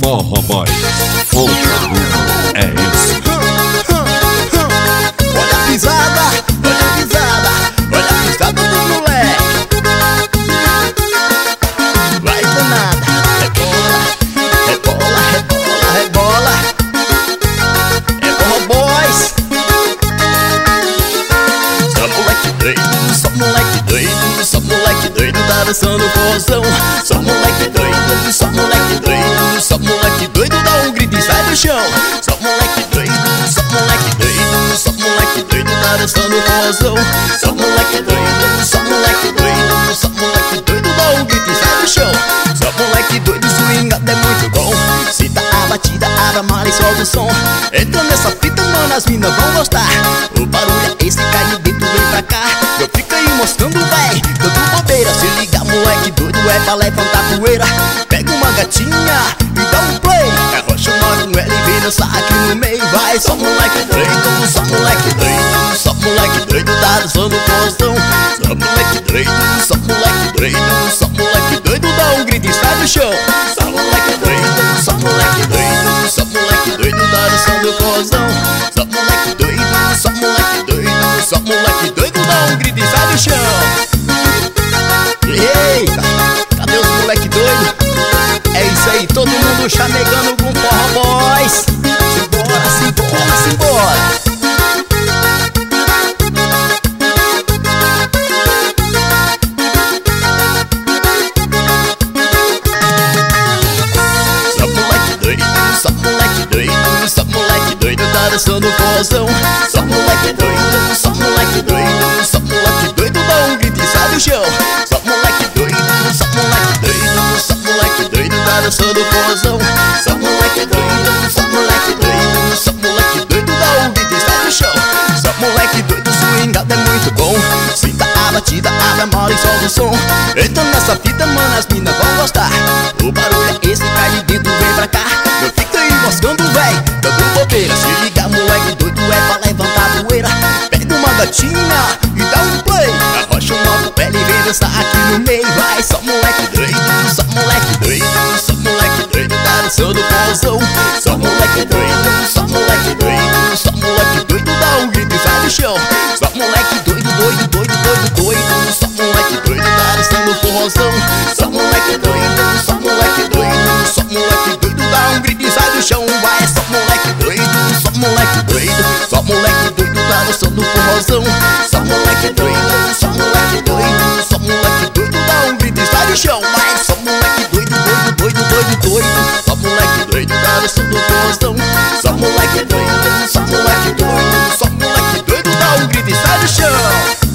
Forró Boys, o caminho é esse. Olha a pisada, olha a pisada, olha a pisada do moleque. Vai danada, rebola, rebola, rebola, rebola. É Forró Boys. Só moleque doido, só moleque doido, só moleque doido, tá dançando forrozão. Só moleque doido, só moleque doido, só moleque doido, dá um grito e sai do chão. Só moleque doido, só moleque doido, só moleque doido, tá dançando forrozão. Só moleque doido, só moleque doido, só moleque doido, dá um grito e sai do chão. Só moleque doido, swingado é muito bom. Cita a batida, abre a mala e solta o som. Entra nessa fita, mano, as minas vão gostar. O barulho é esse, cai de dentro, vem pra cá. Eu fico aí mostrando, véi, todo bobeira. Se liga, moleque doido, é pra levantar poeira. Pega uma gatinha e dá um play. Arrocha uma com ela e vem dançar aqui no meio. Vai, só moleque doido, só moleque doido, só moleque doido, tá dançando forrozão. Só moleque doido, só moleque doido, só moleque doido, dá um grito e sai do chão. Só moleque doido, só moleque doido, só moleque doido, tá dançando forrozão. Só moleque doido, só moleque doido, só moleque doido, dá um grito e sai do chão. Eita, cadê os moleque doido? É isso aí, todo mundo chamegando com Forró Boys. Simbora, simbora, simbora. Só moleque doido, só moleque doido, só moleque doido, tá dançando forrozão. Só moleque doido, só moleque doido, só moleque doido, dá um grito e sai do chão. Só moleque doido, só moleque doido, só moleque doido, tá dançando forrozão. Só moleque doido, só moleque doido, só moleque doido, dá um grito e sai do chão. Só moleque doido, swingado é muito bom. Sinta a batida, abre a mala e solta o som. Entra nessa fita, mano, as minas vão gostar. O barulho é esse, cai de dentro, vem pra cá. Eu fico aí moscando, véi, dando bobeira. Se liga, moleque doido, é pra levantar poeira. Pega uma gatinha e dá um play. Arrocha uma pele e vem dançar aqui no meio. Vai, só moleque doido, só moleque doido, só moleque doido, tá dançando forrozão. Só moleque doido, só moleque doido, só moleque doido, dá um grito e sai do chão. Só moleque doido, doido, doido, doido, doido, só moleque doido, tá dançando forrozão. Só moleque doido, só moleque doido, só moleque doido, dá um grito e sai do chão. Vai, só moleque doido, só moleque doido, só moleque doido, tá dançando forrozão. Só moleque doido, só moleque doido, só moleque doido, dá um grito e sai do chão. Vai, só moleque doido, doido, doido, doido, doido, só moleque doido, tá dançando forrozão. Só moleque doido, só moleque doido, só moleque doido, dá um grito e sai do chão.